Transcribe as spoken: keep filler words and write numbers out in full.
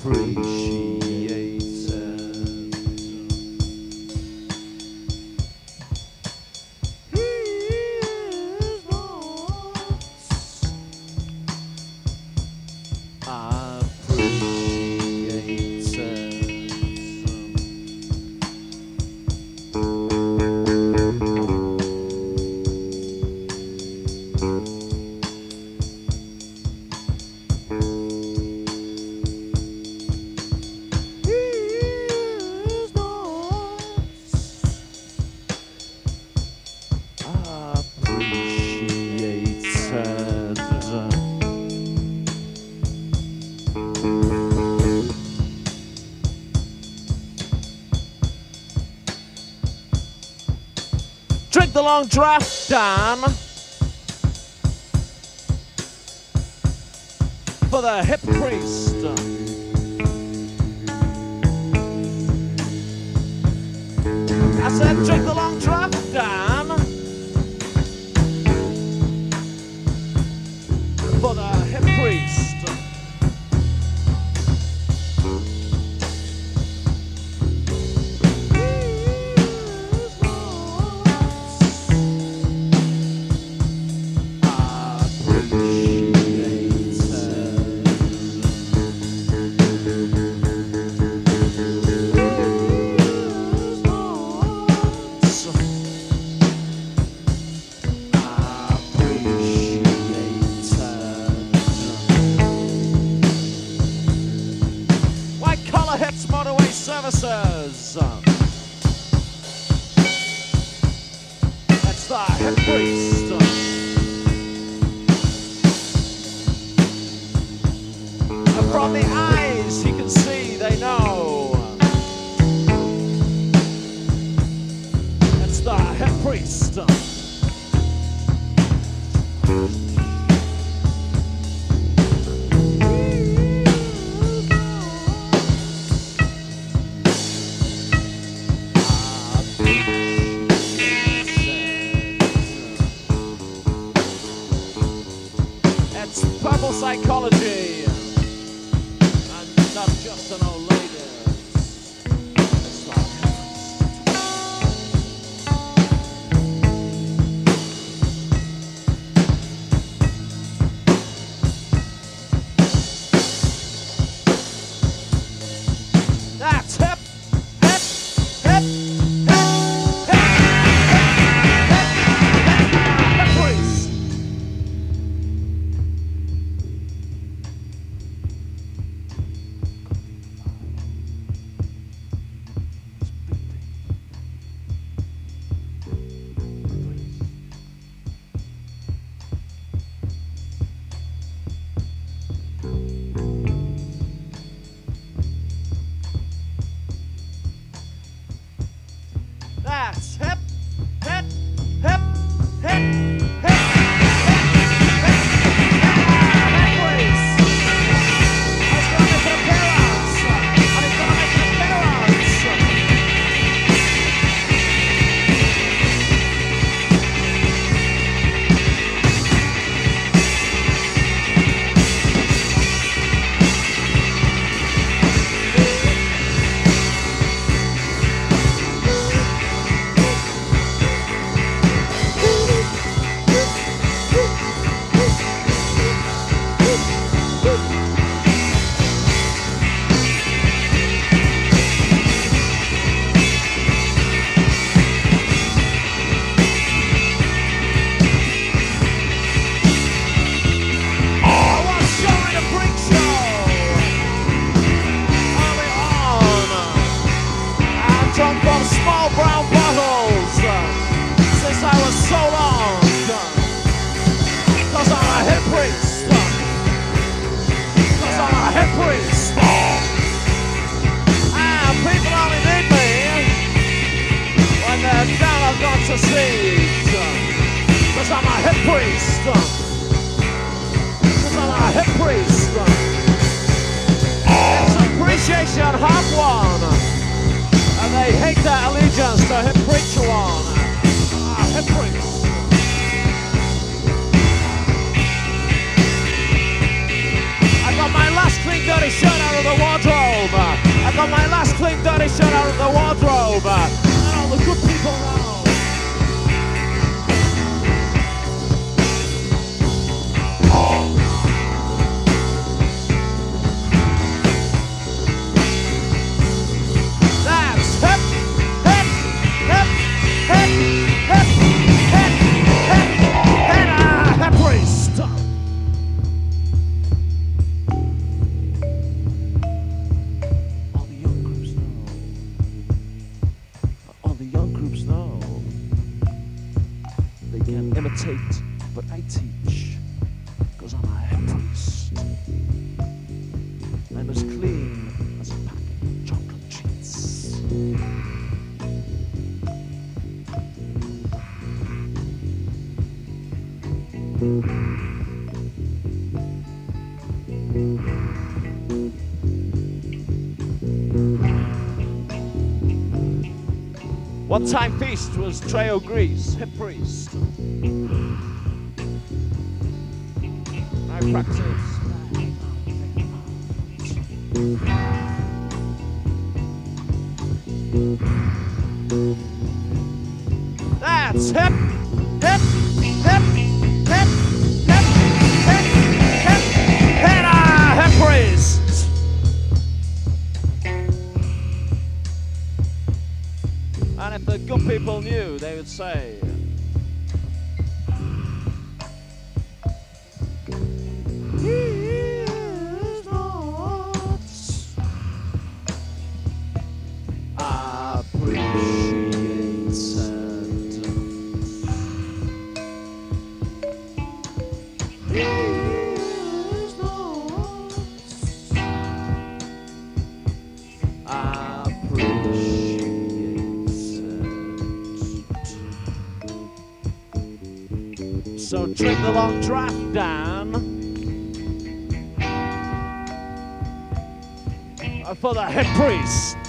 Drink the long draft down for the hip priest. I said drink the long draft down for the hip priest. Hits Motorway Services. That's the hip priest. And from the eyes he can see, they know. That's the hip priest. Purple psychology, and not just an old lady. It's like that's hip, hip, hip, hip, hip, hip, hip, hip, priest. That's hip, hip, hip, hip, hip, hip, hip, hip, priest. He's gonna make an appearance, and he's gonna make an appearance. Drunk from small brown bottles uh, since I was so long, uh, cause I'm a hip priest, uh, cause I'm a hip priest, uh, and people only need me when they're down I've got to see, uh, cause I'm a hip priest, uh, cause I'm a hip priest, uh, it's appreciation half one. And they hate their allegiance to hip preacher one. Ah, hip priest. I got my last clean dirty shirt out of the wardrobe. shit out of the wardrobe. And all the good people know. That's hip, hip, hip, hip, hip, hip, hip, and a hip priest. All the young groups know. All the young groups know. They can imitate, but I teach. Cause I'm a hip priest. I'm as clean as a packet of chocolate treats. One time feast was Treo Grease, hip priest. I practice. That's hip, hip, hip, hip, hip, hip, hip, and a hip priest. And if the good people knew, they would say, he is not appreciated. He is not appreciated. So drink the long draft, Dan, for the hip priest.